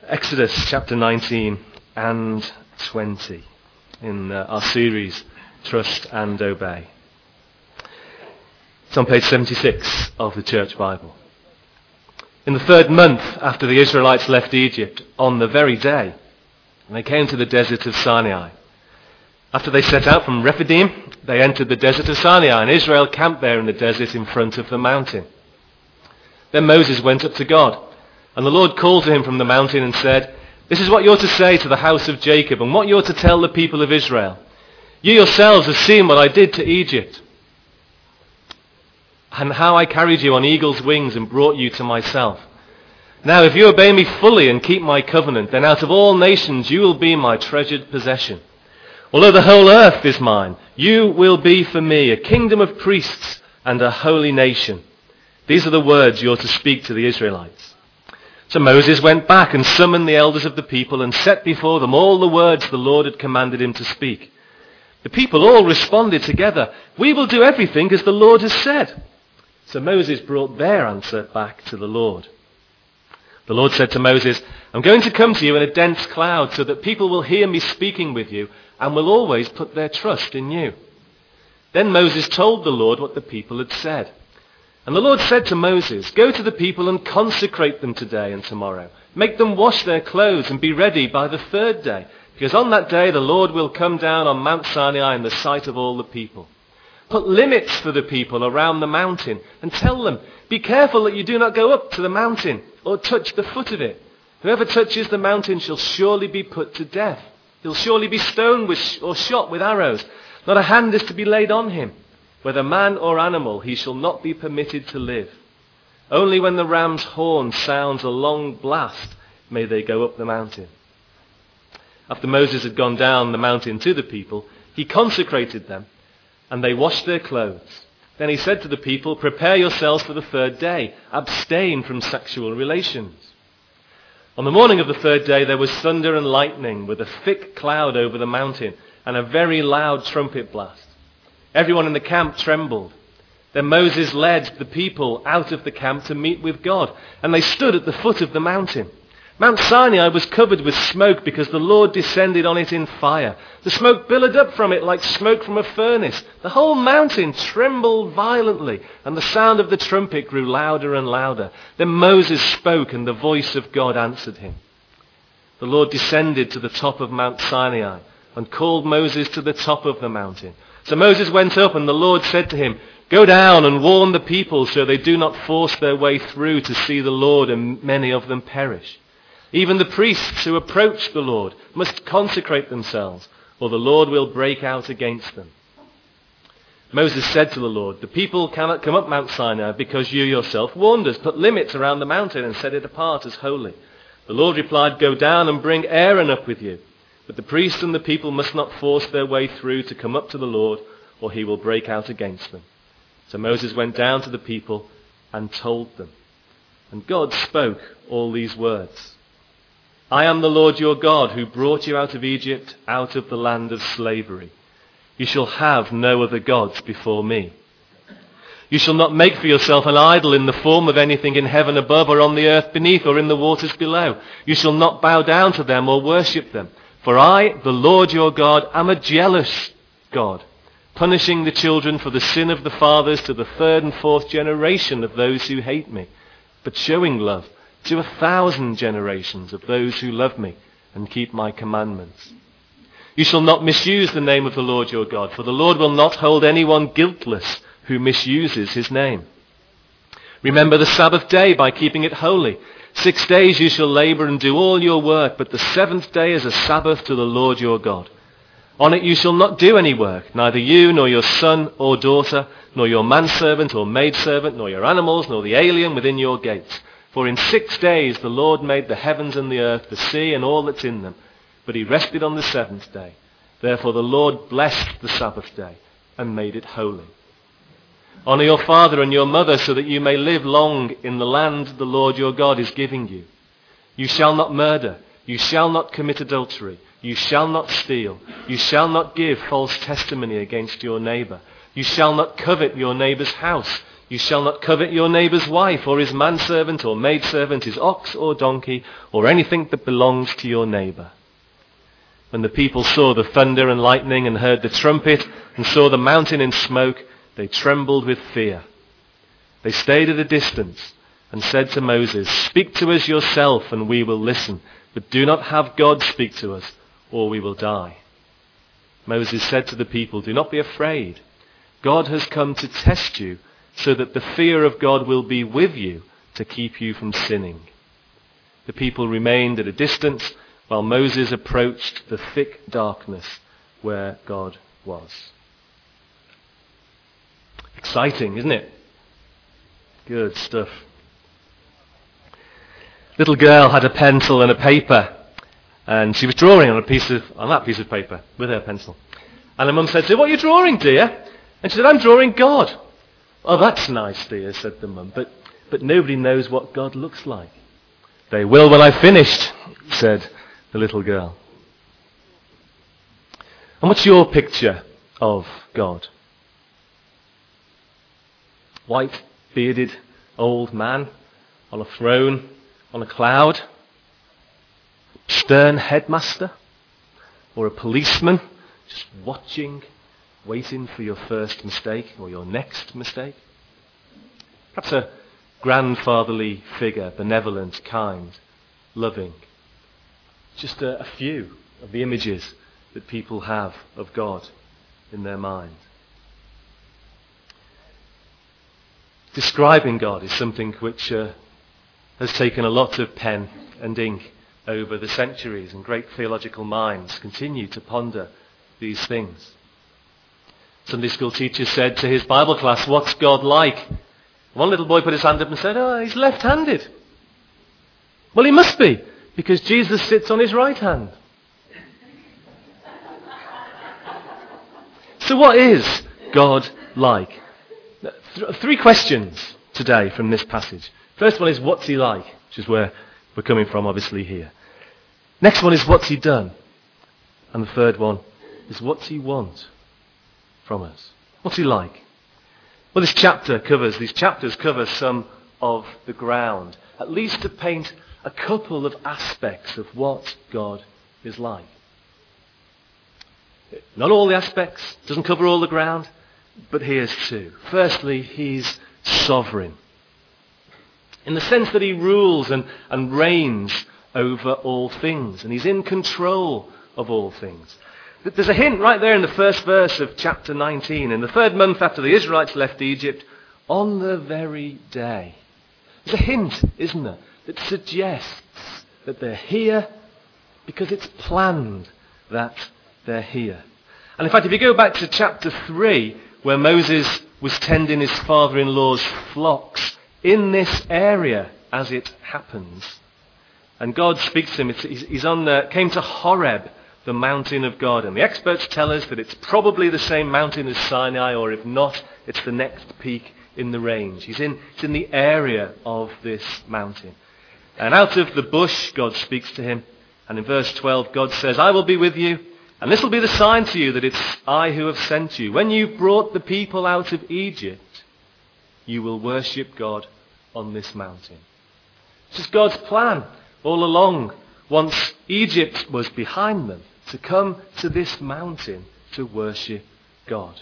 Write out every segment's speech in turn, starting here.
Exodus chapter 19 and 20 in our series, Trust and Obey. It's on page 76 of the Church Bible. In the third month after the Israelites left Egypt, on the very day, they came to the desert of Sinai. After they set out from Rephidim, they entered the desert of Sinai, and Israel camped there in the desert in front of the mountain. Then Moses went up to God, and the Lord called to him from the mountain and said, "This is what you're to say to the house of Jacob, and what you're to tell the people of Israel. You yourselves have seen what I did to Egypt, and how I carried you on eagle's wings and brought you to myself. Now if you obey me fully and keep my covenant, then out of all nations you will be my treasured possession. Although the whole earth is mine, you will be for me a kingdom of priests and a holy nation. These are the words you're to speak to the Israelites." So Moses went back and summoned the elders of the people and set before them all the words the Lord had commanded him to speak. The people all responded together, "We will do everything as the Lord has said." So Moses brought their answer back to the Lord. The Lord said to Moses, "I'm going to come to you in a dense cloud so that people will hear me speaking with you and will always put their trust in you." Then Moses told the Lord what the people had said. And the Lord said to Moses, "Go to the people and consecrate them today and tomorrow. Make them wash their clothes and be ready by the third day, because on that day the Lord will come down on Mount Sinai in the sight of all the people. Put limits for the people around the mountain and tell them, 'Be careful that you do not go up to the mountain or touch the foot of it. Whoever touches the mountain shall surely be put to death. He'll surely be stoned or shot with arrows. Not a hand is to be laid on him. Whether man or animal, he shall not be permitted to live. Only when the ram's horn sounds a long blast may they go up the mountain.' After Moses had gone down the mountain to the people, he consecrated them, and they washed their clothes. Then he said to the people, 'Prepare yourselves for the third day. Abstain from sexual relations.' On the morning of the third day there was thunder and lightning with a thick cloud over the mountain and a very loud trumpet blast. Everyone in the camp trembled. Then Moses led the people out of the camp to meet with God, and they stood at the foot of the mountain. Mount Sinai was covered with smoke because the Lord descended on it in fire. The smoke billowed up from it like smoke from a furnace. The whole mountain trembled violently, and the sound of the trumpet grew louder and louder. Then Moses spoke, and the voice of God answered him. The Lord descended to the top of Mount Sinai and called Moses to the top of the mountain. So Moses went up, and the Lord said to him, 'Go down and warn the people so they do not force their way through to see the Lord and many of them perish. Even the priests who approach the Lord must consecrate themselves, or the Lord will break out against them.' Moses said to the Lord, 'The people cannot come up Mount Sinai because you yourself warned us. Put limits around the mountain and set it apart as holy.' The Lord replied, 'Go down and bring Aaron up with you. But the priests and the people must not force their way through to come up to the Lord, or he will break out against them.' So Moses went down to the people and told them. And God spoke all these words. 'I am the Lord your God who brought you out of Egypt, out of the land of slavery. You shall have no other gods before me. You shall not make for yourself an idol in the form of anything in heaven above or on the earth beneath or in the waters below. You shall not bow down to them or worship them. For I, the Lord your God, am a jealous God, punishing the children for the sin of the fathers to the third and fourth generation of those who hate me, but showing love to 1,000 generations of those who love me and keep my commandments. You shall not misuse the name of the Lord your God, for the Lord will not hold anyone guiltless who misuses his name. Remember the Sabbath day by keeping it holy. 6 days you shall labor and do all your work, but the seventh day is a Sabbath to the Lord your God. On it you shall not do any work, neither you nor your son or daughter, nor your manservant or maidservant, nor your animals, nor the alien within your gates. For in 6 days the Lord made the heavens and the earth, the sea and all that's in them, but he rested on the seventh day. Therefore the Lord blessed the Sabbath day and made it holy. Honor your father and your mother so that you may live long in the land the Lord your God is giving you. You shall not murder. You shall not commit adultery. You shall not steal. You shall not give false testimony against your neighbor. You shall not covet your neighbor's house. You shall not covet your neighbour's wife, or his manservant, or maidservant, his ox or donkey, or anything that belongs to your neighbour. When the people saw the thunder and lightning and heard the trumpet and saw the mountain in smoke, they trembled with fear. They stayed at a distance and said to Moses, "Speak to us yourself and we will listen, but do not have God speak to us, or we will die." Moses said to the people, "Do not be afraid. God has come to test you, so that the fear of God will be with you to keep you from sinning." The people remained at a distance while Moses approached the thick darkness where God was. Exciting, isn't it? Good stuff. Little girl had a pencil and a paper, and she was drawing on that piece of paper with her pencil. And her mum said to her, "What are you drawing, dear?" And she said, "I'm drawing God." "Oh, that's nice, dear," said the mum, but nobody knows what God looks like." "They will when I've finished," said the little girl. And what's your picture of God? White, bearded, old man on a throne, on a cloud? Stern headmaster? Or a policeman just watching, waiting for your first mistake or your next mistake? Perhaps a grandfatherly figure, benevolent, kind, loving. Just a few of the images that people have of God in their mind. Describing God is something which has taken a lot of pen and ink over the centuries, and great theological minds continue to ponder these things. Sunday school teacher said to his Bible class, "What's God like?" One little boy put his hand up and said, "Oh, he's left-handed." "Well, he must be, because Jesus sits on his right hand." So what is God like? Three questions today from this passage. First one is, what's he like? Which is where we're coming from, obviously, here. Next one is, what's he done? And the third one is, what's he want from us? What's he like? Well, these chapters cover some of the ground, at least to paint a couple of aspects of what God is like. Not all the aspects, doesn't cover all the ground, but here's two. Firstly, he's sovereign, in the sense that he rules and reigns over all things, and he's in control of all things. There's a hint right there in the first verse of chapter 19. In the third month after the Israelites left Egypt, on the very day. There's a hint, isn't there, that suggests that they're here because it's planned that they're here. And in fact, if you go back to chapter 3, where Moses was tending his father-in-law's flocks, in this area, as it happens, and God speaks to him, came to Horeb, the mountain of God. And the experts tell us that it's probably the same mountain as Sinai, or if not, it's the next peak in the range. It's in the area of this mountain. And out of the bush, God speaks to him. And in verse 12, God says, "I will be with you, and this will be the sign to you that it's I who have sent you. When you brought the people out of Egypt, you will worship God on this mountain." This is God's plan all along, once Egypt was behind them, to come to this mountain to worship God.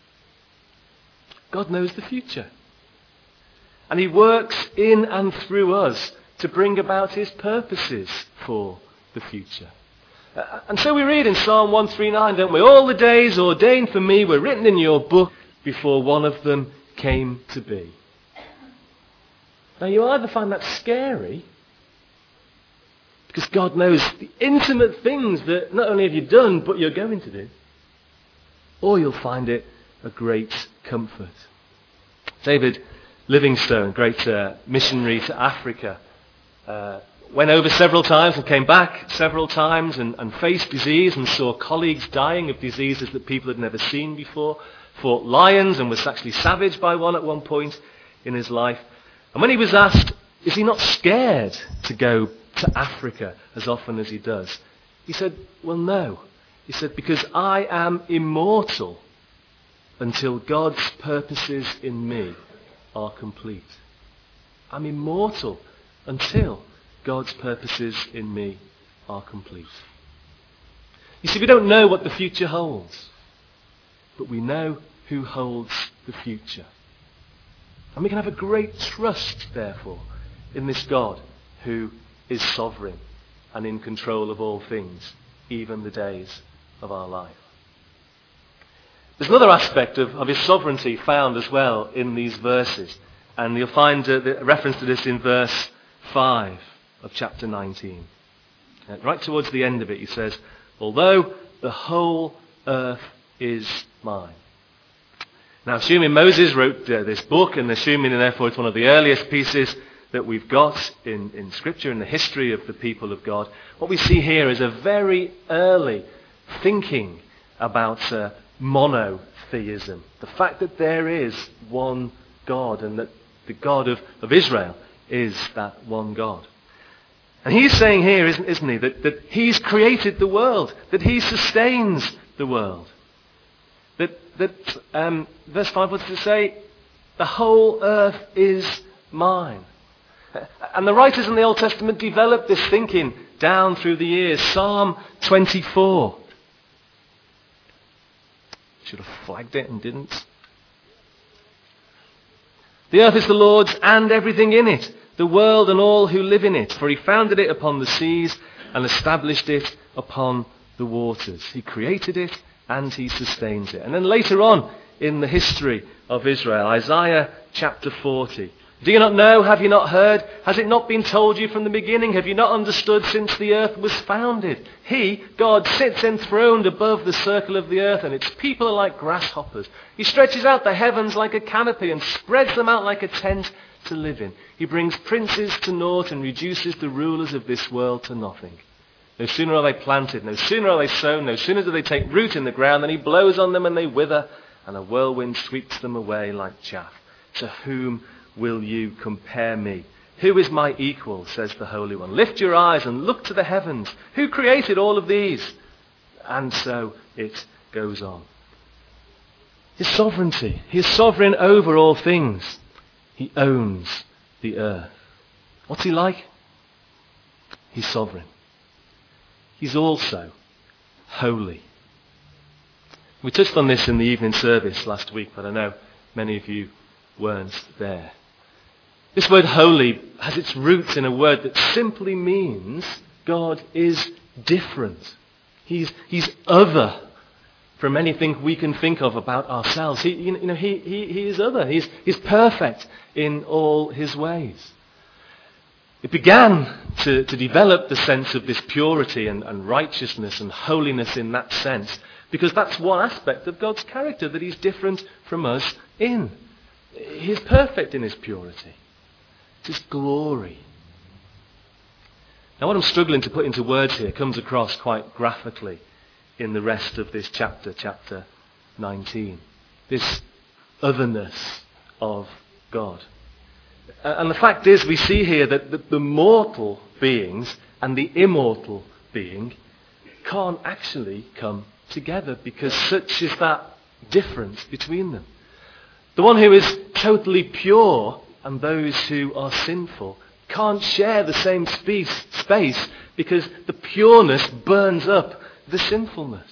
God knows the future. And he works in and through us to bring about his purposes for the future. And so we read in Psalm 139, don't we? "All the days ordained for me were written in your book before one of them came to be." Now you either find that scary, because God knows the intimate things that not only have you done, but you're going to do, or you'll find it a great comfort. David Livingstone, great missionary to Africa, went over several times and came back several times and faced disease and saw colleagues dying of diseases that people had never seen before, fought lions and was actually savaged by one at one point in his life. And when he was asked, is he not scared to go to Africa as often as he does, he said, well, no. He said, because I am immortal until God's purposes in me are complete. I'm immortal until God's purposes in me are complete. You see, we don't know what the future holds, but we know who holds the future. And we can have a great trust, therefore, in this God who is sovereign and in control of all things, even the days of our life. There's another aspect of his sovereignty found as well in these verses. And you'll find the reference to this in verse 5 of chapter 19. Right towards the end of it, he says, although the whole earth is mine. Now, assuming Moses wrote this book, and assuming, therefore, it's one of the earliest pieces that we've got in Scripture, in the history of the people of God, what we see here is a very early thinking about monotheism. The fact that there is one God, and that the God of Israel is that one God. And he's saying here, isn't he, that he's created the world, that he sustains the world. Verse 5, what does it say? The whole earth is mine. And the writers in the Old Testament developed this thinking down through the years. Psalm 24. Should have flagged it and didn't. The earth is the Lord's and everything in it, the world and all who live in it. For he founded it upon the seas and established it upon the waters. He created it and he sustains it. And then later on in the history of Israel, Isaiah chapter 40. Do you not know? Have you not heard? Has it not been told you from the beginning? Have you not understood since the earth was founded? He, God, sits enthroned above the circle of the earth, and its people are like grasshoppers. He stretches out the heavens like a canopy and spreads them out like a tent to live in. He brings princes to naught and reduces the rulers of this world to nothing. No sooner are they planted, no sooner are they sown, no sooner do they take root in the ground than he blows on them and they wither, and a whirlwind sweeps them away like chaff. To whom will you compare me? Who is my equal, says the Holy One. Lift your eyes and look to the heavens. Who created all of these? And so it goes on. His sovereignty. He is sovereign over all things. He owns the earth. What's he like? He's sovereign. He's also holy. We touched on this in the evening service last week, but I know many of you weren't there. This word holy has its roots in a word that simply means God is different. He's other from anything we can think of about ourselves. He is other. He's perfect in all his ways. It began to develop the sense of this purity and righteousness and holiness in that sense, because that's one aspect of God's character that he's different from us in. He's perfect in his purity. It's his glory. Now, what I'm struggling to put into words here comes across quite graphically in the rest of this chapter 19. This otherness of God. And the fact is, we see here that the mortal beings and the immortal being can't actually come together, because such is that difference between them. The one who is totally pure and those who are sinful can't share the same space, because the pureness burns up the sinfulness.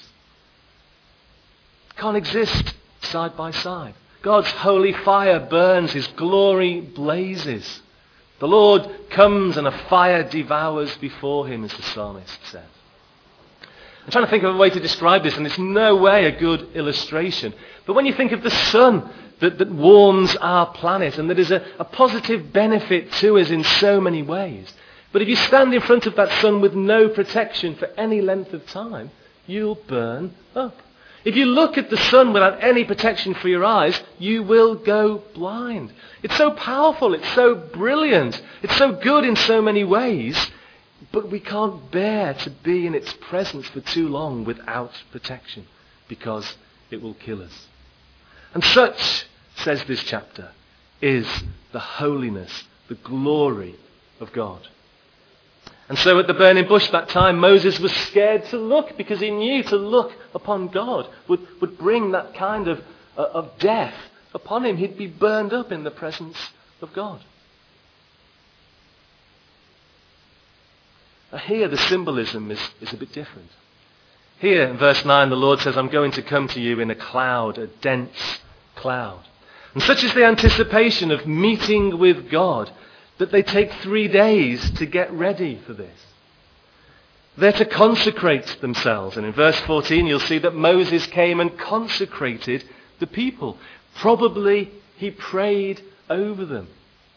Can't exist side by side. God's holy fire burns, his glory blazes. The Lord comes and a fire devours before him, as the psalmist says. I'm trying to think of a way to describe this, and it's no way a good illustration. But when you think of the sun that warms our planet, and that is a positive benefit to us in so many ways. But if you stand in front of that sun with no protection for any length of time, you'll burn up. If you look at the sun without any protection for your eyes, you will go blind. It's so powerful, it's so brilliant, it's so good in so many ways, but we can't bear to be in its presence for too long without protection, because it will kill us. And such, says this chapter, is the holiness, the glory of God. And so at the burning bush that time, Moses was scared to look, because he knew to look upon God would bring that kind of death upon him. He'd be burned up in the presence of God. Now here the symbolism is a bit different. Here in verse 9 the Lord says, I'm going to come to you in a cloud, a dense cloud. And such is the anticipation of meeting with God that they take 3 days to get ready for this. They're to consecrate themselves. And in verse 14 you'll see that Moses came and consecrated the people. Probably he prayed over them.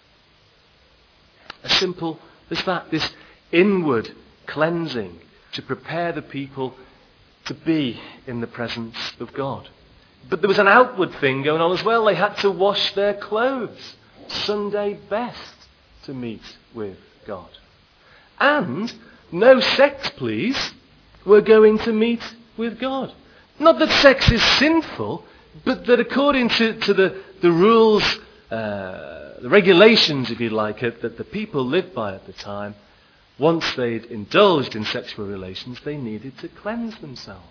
As simple as that, this inward cleansing to prepare the people to be in the presence of God. But there was an outward thing going on as well. They had to wash their clothes Sunday best to meet with God. And no sex, please, were going to meet with God. Not that sex is sinful, but that according to the rules, the regulations, if you like it, that the people lived by at the time, once they'd indulged in sexual relations, they needed to cleanse themselves.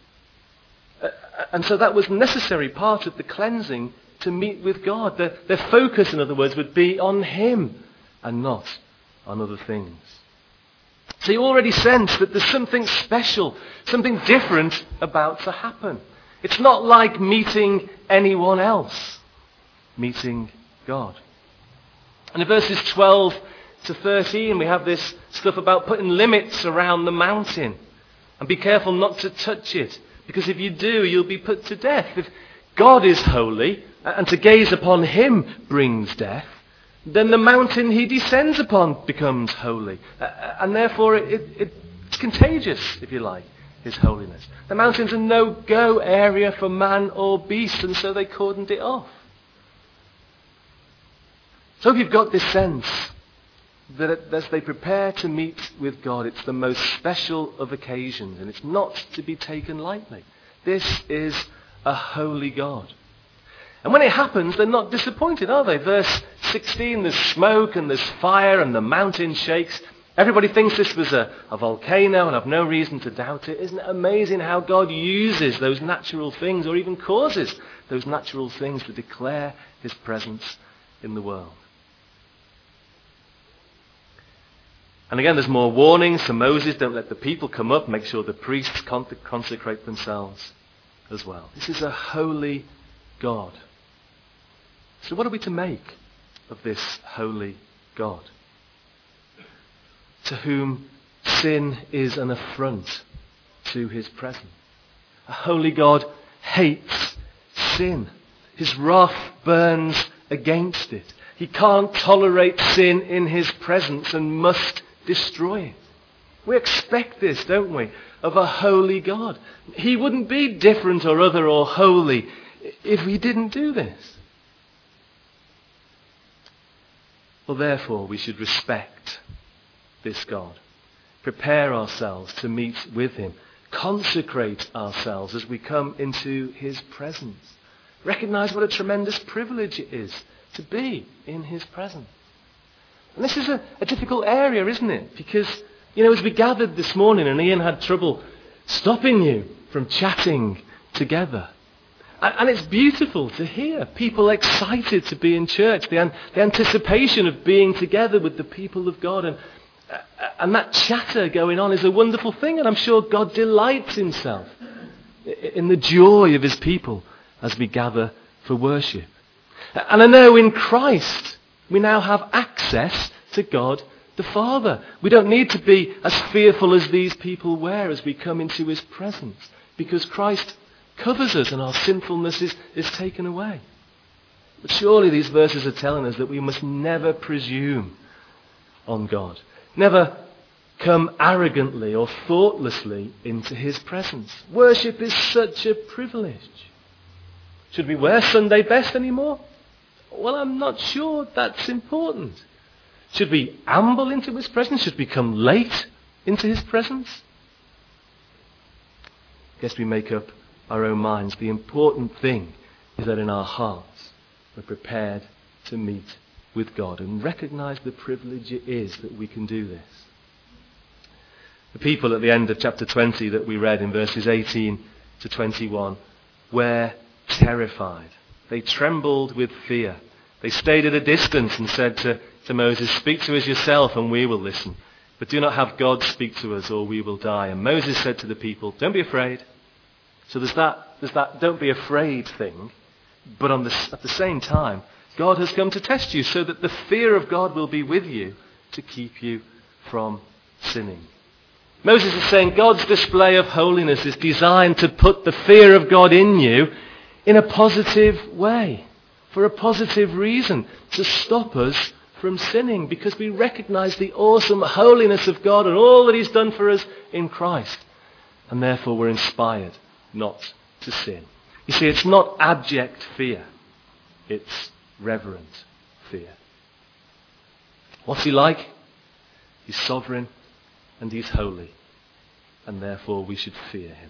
And so that was a necessary part of the cleansing to meet with God. Their focus, in other words, would be on Him and not on other things. So you already sense that there's something special, something different about to happen. It's not like meeting anyone else, meeting God. And in verses 12 to 13, we have this stuff about putting limits around the mountain. And be careful not to touch it, because if you do, you'll be put to death. If God is holy, and to gaze upon Him brings death, then the mountain He descends upon becomes holy. And therefore it's contagious, if you like, His holiness. The mountain's a no-go area for man or beast, and so they cordoned it off. So if you've got this sense that as they prepare to meet with God, it's the most special of occasions, and it's not to be taken lightly. This is a holy God. And when it happens, they're not disappointed, are they? Verse 16, there's smoke and there's fire and the mountain shakes. Everybody thinks this was a volcano, and I've no reason to doubt it. Isn't it amazing how God uses those natural things, or even causes those natural things, to declare His presence in the world? And again, there's more warnings to Moses. Don't let the people come up. Make sure the priests consecrate themselves as well. This is a holy God. So what are we to make of this holy God, to whom sin is an affront to His presence? A holy God hates sin. His wrath burns against it. He can't tolerate sin in His presence and must destroy it. We expect this, don't we, of a holy God. He wouldn't be different or other or holy if He didn't do this. Well, therefore, we should respect this God. Prepare ourselves to meet with Him. Consecrate ourselves as we come into His presence. Recognize what a tremendous privilege it is to be in His presence. And this is a difficult area, isn't it? Because, as we gathered this morning, and Ian had trouble stopping you from chatting together. And it's beautiful to hear people excited to be in church, the anticipation of being together with the people of God. And that chatter going on is a wonderful thing, and I'm sure God delights Himself in the joy of His people as we gather for worship. And I know in Christ we now have access to God the Father. We don't need to be as fearful as these people were as we come into His presence, because Christ covers us and our sinfulness is taken away. But surely these verses are telling us that we must never presume on God. Never come arrogantly or thoughtlessly into His presence. Worship is such a privilege. Should we wear Sunday best anymore? Well, I'm not sure that's important. Should we amble into His presence? Should we come late into His presence? I guess we make up our own minds. The important thing is that in our hearts we're prepared to meet with God and recognize the privilege it is that we can do this. The people at the end of chapter 20 that we read in verses 18 to 21 were terrified. they trembled with fear. They stayed at a distance and said to Moses, "Speak to us yourself and we will listen. But do not have God speak to us or we will die." And Moses said to the people, "Don't be afraid." So there's that don't be afraid thing. But at the same time, God has come to test you so that the fear of God will be with you to keep you from sinning. Moses is saying God's display of holiness is designed to put the fear of God in you in a positive way, for a positive reason, to stop us from sinning, because we recognize the awesome holiness of God and all that he's done for us in Christ. And therefore we're inspired not to sin. You see, it's not abject fear. It's reverent fear. What's he like? He's sovereign and he's holy. And therefore we should fear him.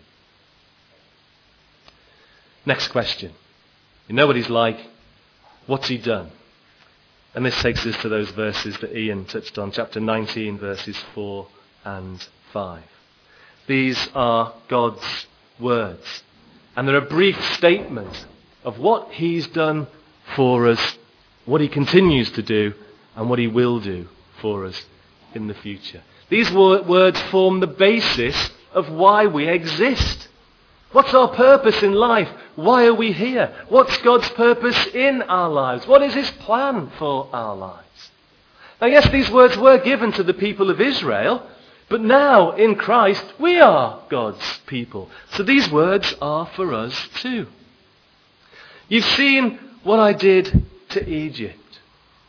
Next question. You know what he's like. What's he done? And this takes us to those verses that Ian touched on, chapter 19, verses 4 and 5. These are God's words. And they're a brief statement of what he's done for us, what he continues to do, and what he will do for us in the future. These words form the basis of why we exist. What's our purpose in life? Why are we here? What's God's purpose in our lives? What is his plan for our lives? Now, yes, these words were given to the people of Israel, but now in Christ we are God's people. So these words are for us too. You've seen what I did to Egypt.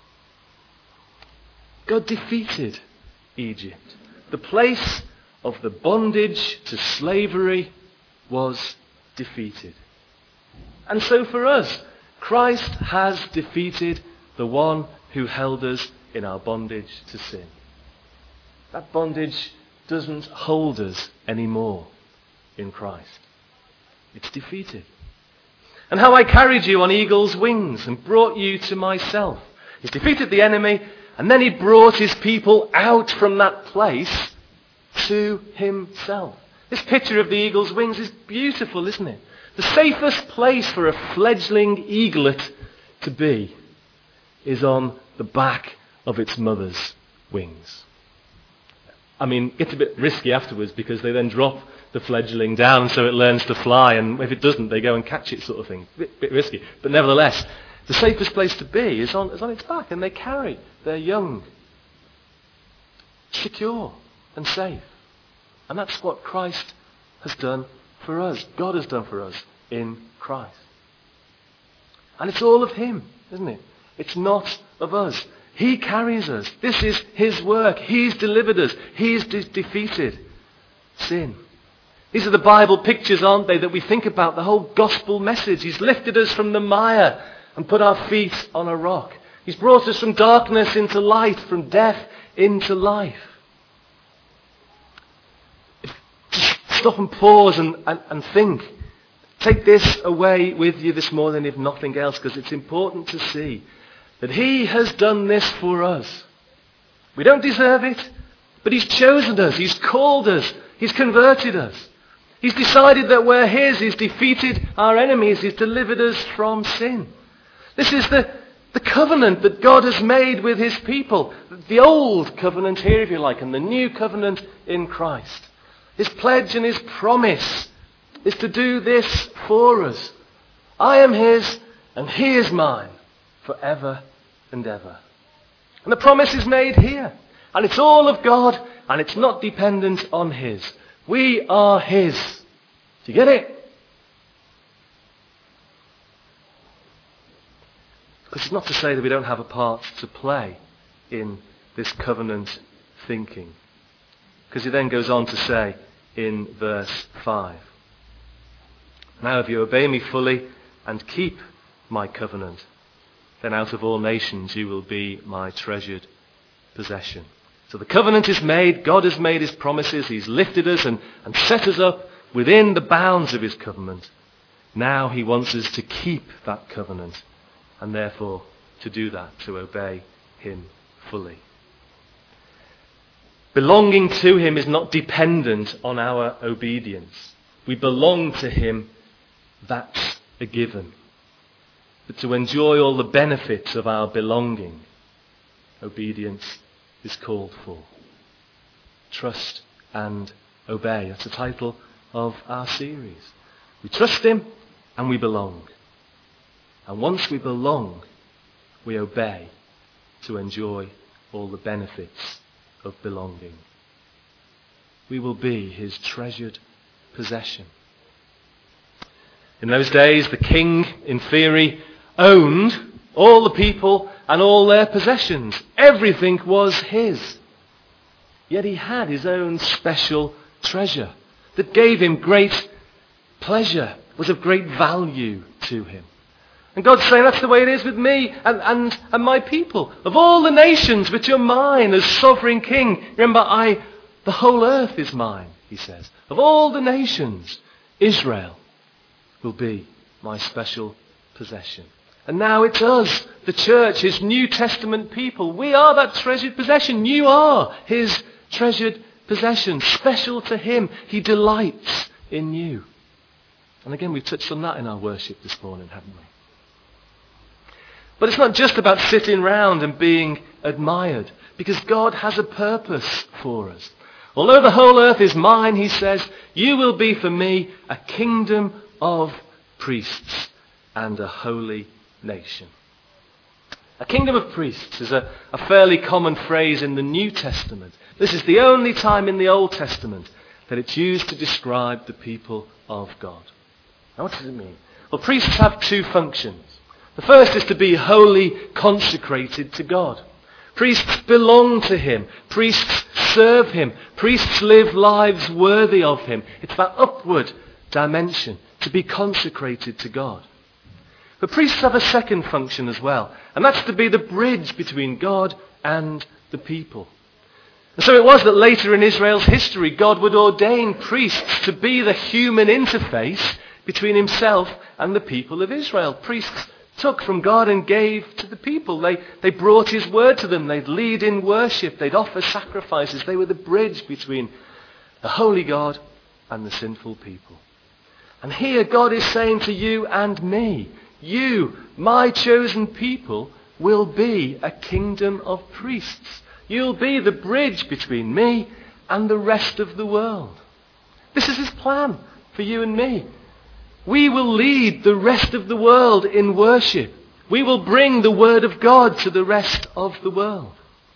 God defeated Egypt. The place of the bondage to slavery was defeated. And so for us, Christ has defeated the one who held us in our bondage to sin. That bondage doesn't hold us anymore in Christ. It's defeated. And how I carried you on eagle's wings and brought you to myself. He's defeated the enemy, and then he brought his people out from that place to himself. This picture of the eagle's wings is beautiful, isn't it? The safest place for a fledgling eaglet to be is on the back of its mother's wings. I mean, it gets a bit risky afterwards because they then drop the fledgling down so it learns to fly, and if it doesn't, they go and catch it, sort of thing. Bit risky. But nevertheless, the safest place to be is on its back, and they carry their young secure and safe. And that's what Christ has done for us. God has done for us in Christ. And it's all of him, isn't it? It's not of us. He carries us. This is his work. He's delivered us. He's defeated sin. These are the Bible pictures, aren't they, that we think about, the whole gospel message. He's lifted us from the mire and put our feet on a rock. He's brought us from darkness into light, from death into life. Just stop and pause and think. Take this away with you this morning, if nothing else, because it's important to see that he has done this for us. We don't deserve it, but he's chosen us, he's called us, he's converted us. He's decided that we're his, he's defeated our enemies, he's delivered us from sin. This is the covenant that God has made with his people. The old covenant here, if you like, and the new covenant in Christ. His pledge and his promise is to do this for us. I am his and he is mine forever and ever. And the promise is made here. And it's all of God, and it's not dependent on his. We are his. Do you get it? Because it's not to say that we don't have a part to play in this covenant thinking. Because he then goes on to say in verse 5, "Now if you obey me fully and keep my covenant, then out of all nations you will be my treasured possession." So the covenant is made. God has made his promises. He's lifted us and set us up within the bounds of his covenant. Now he wants us to keep that covenant, and therefore to do that, to obey him fully. Belonging to him is not dependent on our obedience. We belong to him. That's a given. but to enjoy all the benefits of our belonging, obedience is called for. Trust and obey. That's the title of our series. We trust him and we belong. And once we belong, we obey to enjoy all the benefits of belonging. We will be his treasured possession. In those days, the king, in theory, owned all the people and all their possessions. Everything was his. Yet he had his own special treasure that gave him great pleasure, was of great value to him. And God's saying, that's the way it is with me and my people. Of all the nations which are mine as sovereign king, remember, the whole earth is mine, he says. Of all the nations, Israel will be my special possession. And now it's us, the church, his New Testament people. We are that treasured possession. You are his treasured possession, special to him. He delights in you. And again, we've touched on that in our worship this morning, haven't we? But it's not just about sitting round and being admired, because God has a purpose for us. Although the whole earth is mine, he says, you will be for me a kingdom of priests and a holy nation. A kingdom of priests is a fairly common phrase in the New Testament. This is the only time in the Old Testament that it's used to describe the people of God. Now, what does it mean? Well, priests have two functions. The first is to be wholly consecrated to God. Priests belong to him. Priests serve him. Priests live lives worthy of him. It's that upward dimension, to be consecrated to God. But priests have a second function as well, and that's to be the bridge between God and the people. And so it was that later in Israel's history, God would ordain priests to be the human interface between himself and the people of Israel. Priests took from God and gave to the people. They brought his word to them. They'd lead in worship. They'd offer sacrifices. They were the bridge between the holy God and the sinful people. And here God is saying to you and me, you, my chosen people, will be a kingdom of priests. You'll be the bridge between me and the rest of the world. This is his plan for you and me. We will lead the rest of the world in worship. We will bring the word of God to the rest of the world.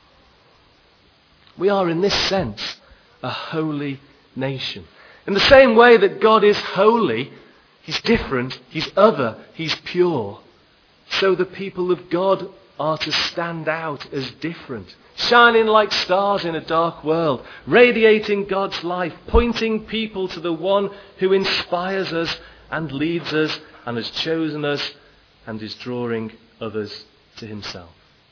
We are, in this sense, a holy nation. In the same way that God is holy, he's different, he's other, he's pure. So the people of God are to stand out as different, shining like stars in a dark world, radiating God's life, pointing people to the one who inspires us and leads us and has chosen us and is drawing others to himself.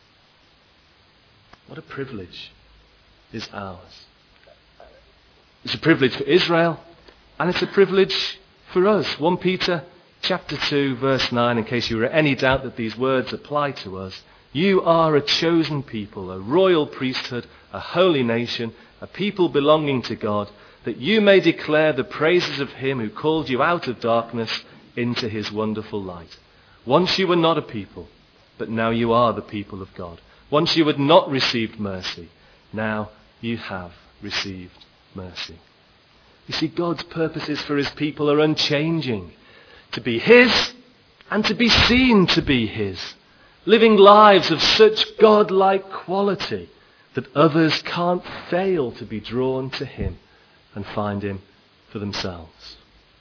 What a privilege is ours. It's a privilege for Israel, and it's a privilege for us. 1 Peter chapter 2, verse 9, in case you were in any doubt that these words apply to us. You are a chosen people, a royal priesthood, a holy nation, a people belonging to God, that you may declare the praises of him who called you out of darkness into his wonderful light. Once you were not a people, but now you are the people of God. Once you had not received mercy, now you have received mercy. You see, God's purposes for his people are unchanging. To be his and to be seen to be his. Living lives of such God-like quality that others can't fail to be drawn to him and find him for themselves.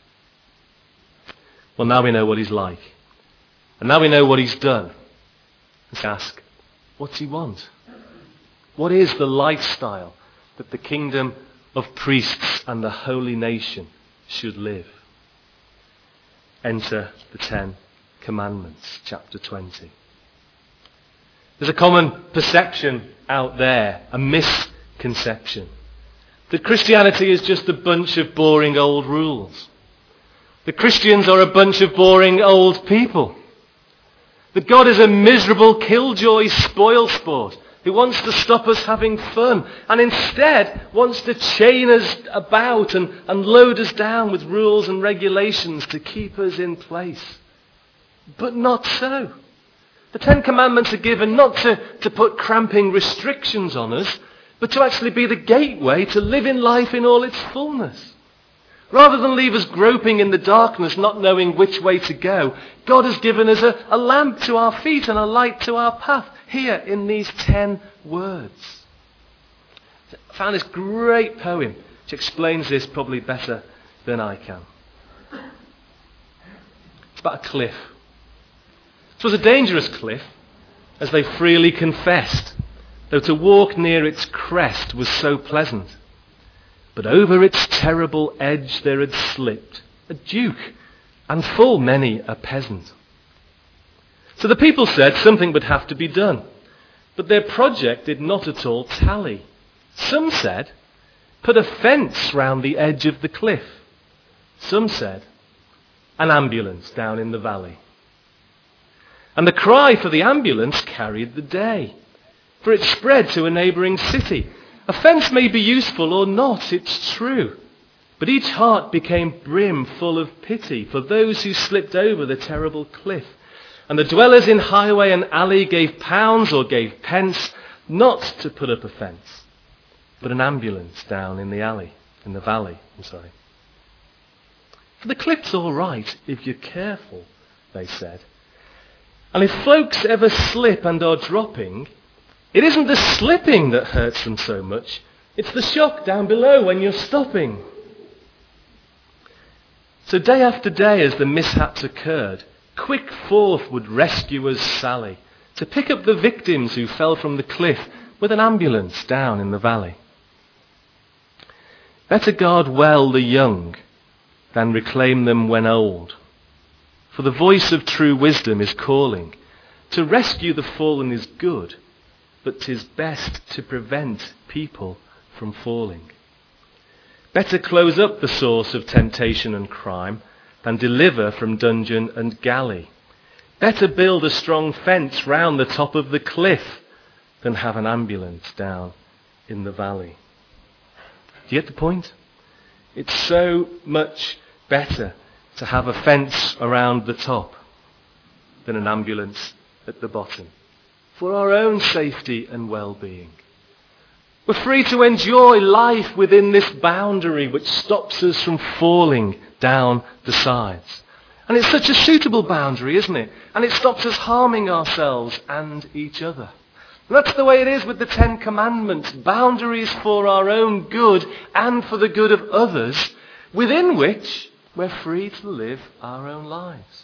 Well, now we know what he's like. And now we know what he's done. Let's ask, what's he want? What is the lifestyle that the kingdom of priests and the holy nation should live? Enter the 10 Commandments, chapter 20. There's a common perception out there, a misconception, that Christianity is just a bunch of boring old rules. That Christians are a bunch of boring old people. That God is a miserable killjoy spoilsport who wants to stop us having fun and instead wants to chain us about and load us down with rules and regulations to keep us in place. But not so. The Ten Commandments are given not to put cramping restrictions on us, but to actually be the gateway to living life in all its fullness. Rather than leave us groping in the darkness, not knowing which way to go, God has given us a lamp to our feet and a light to our path here in these 10 words. I found this great poem which explains this probably better than I can. It's about a cliff. It was a dangerous cliff, as they freely confessed, though to walk near its crest was so pleasant. But over its terrible edge there had slipped a duke, and full many a peasant. So the people said something would have to be done, but their project did not at all tally. Some said, put a fence round the edge of the cliff. Some said, an ambulance down in the valley. And the cry for the ambulance carried the day, for it spread to a neighbouring city. A fence may be useful or not, it's true, but each heart became brim full of pity for those who slipped over the terrible cliff. And the dwellers in highway and alley gave pounds or gave pence not to put up a fence, but an ambulance down in the valley. For the cliff's all right if you're careful, they said. And if folks ever slip and are dropping, it isn't the slipping that hurts them so much. It's the shock down below when you're stopping. So day after day as the mishaps occurred, quick forth would rescuers sally to pick up the victims who fell from the cliff with an ambulance down in the valley. Better guard well the young than reclaim them when old. For the voice of true wisdom is calling. To rescue the fallen is good, but 'tis best to prevent people from falling. Better close up the source of temptation and crime than deliver from dungeon and galley. Better build a strong fence round the top of the cliff than have an ambulance down in the valley. Do you get the point? It's so much better to have a fence around the top than an ambulance at the bottom, for our own safety and well-being. We're free to enjoy life within this boundary which stops us from falling down the sides. And it's such a suitable boundary, isn't it? And it stops us harming ourselves and each other. And that's the way it is with the 10 Commandments. Boundaries for our own good and for the good of others, within which we're free to live our own lives.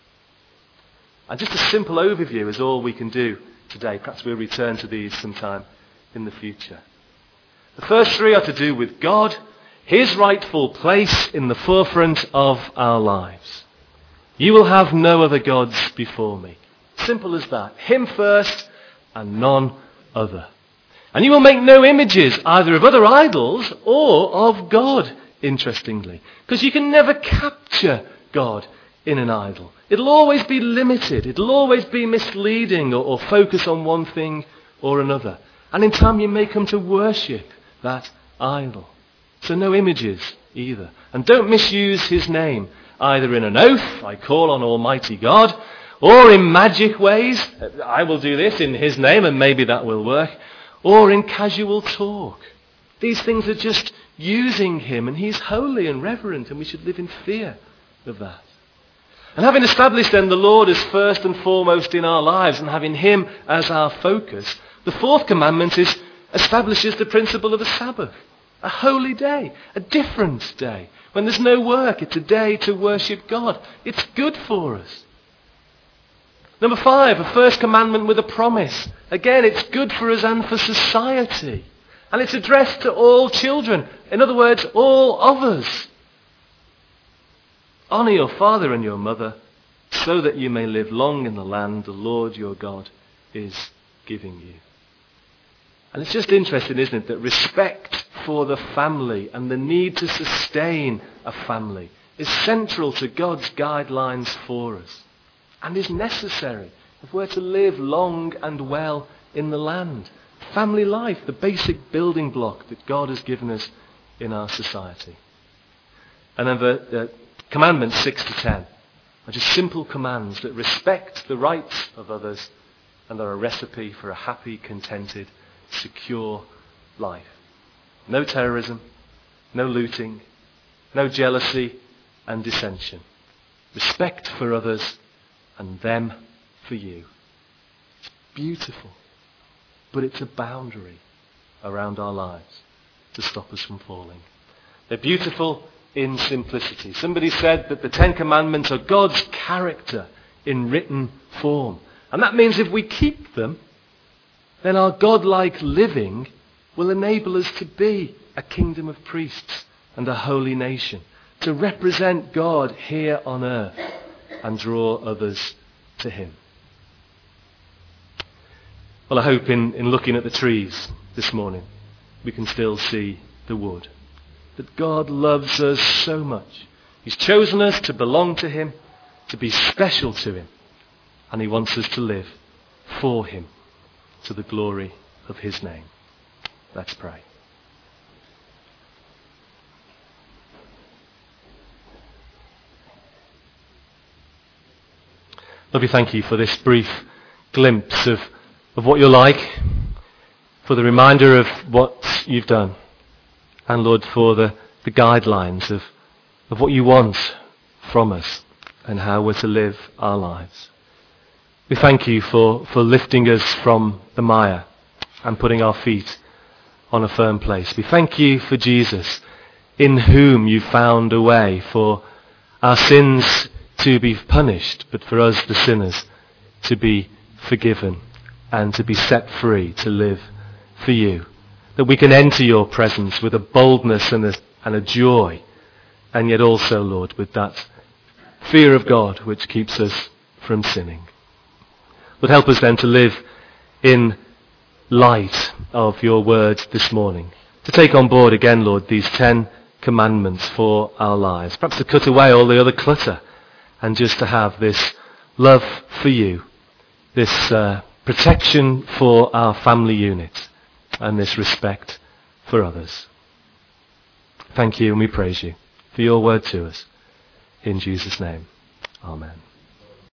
And just a simple overview is all we can do today. Perhaps we'll return to these sometime in the future. The first 3 are to do with God, his rightful place in the forefront of our lives. You will have no other gods before me. Simple as that. Him first and none other. And you will make no images either of other idols or of God, interestingly. Because you can never capture God in an idol. It'll always be limited. It'll always be misleading or focus on one thing or another. And in time you may come to worship that idol. So no images either. And don't misuse his name, either in an oath, I call on Almighty God, or in magic ways, I will do this in his name and maybe that will work, or in casual talk. These things are just using him, and he's holy and reverent, and we should live in fear of that. And having established then the Lord as first and foremost in our lives and having him as our focus, the 4th commandment establishes the principle of a Sabbath, a holy day, a different day. When there's no work, it's a day to worship God. It's good for us. Number 5, a first commandment with a promise. Again, it's good for us and for society. And it's addressed to all children. In other words, all of us. Honour your father and your mother, so that you may live long in the land the Lord your God is giving you. And it's just interesting, isn't it, that respect for the family and the need to sustain a family is central to God's guidelines for us and is necessary if we're to live long and well in the land. Family life, the basic building block that God has given us in our society. And then the commandments 6 to 10. are just simple commands that respect the rights of others and are a recipe for a happy, contented, secure life. No terrorism, no looting, no jealousy and dissension. Respect for others and them for you. It's beautiful, but it's a boundary around our lives to stop us from falling. They're beautiful in simplicity. Somebody said that the Ten Commandments are God's character in written form. And that means if we keep them, then our God-like living will enable us to be a kingdom of priests and a holy nation, to represent God here on earth and draw others to him. Well, I hope in looking at the trees this morning, we can still see the wood. That God loves us so much. He's chosen us to belong to him, to be special to him, and he wants us to live for him to the glory of his name. Let's pray. Lord, we thank you for this brief glimpse of what you're like, for the reminder of what you've done, and Lord, for the guidelines of what you want from us and how we're to live our lives. We thank you for lifting us from the mire and putting our feet on a firm place. We thank you for Jesus, in whom you found a way for our sins to be punished, but for us, the sinners, to be forgiven and to be set free to live for you. That we can enter your presence with a boldness and a joy, and yet also, Lord, with that fear of God which keeps us from sinning. Lord, help us then to live in light of your word this morning, to take on board again, Lord, these 10 commandments for our lives, perhaps to cut away all the other clutter and just to have this love for you, this protection for our family unit, and this respect for others. Thank you, and we praise you for your word to us. In Jesus' name, amen.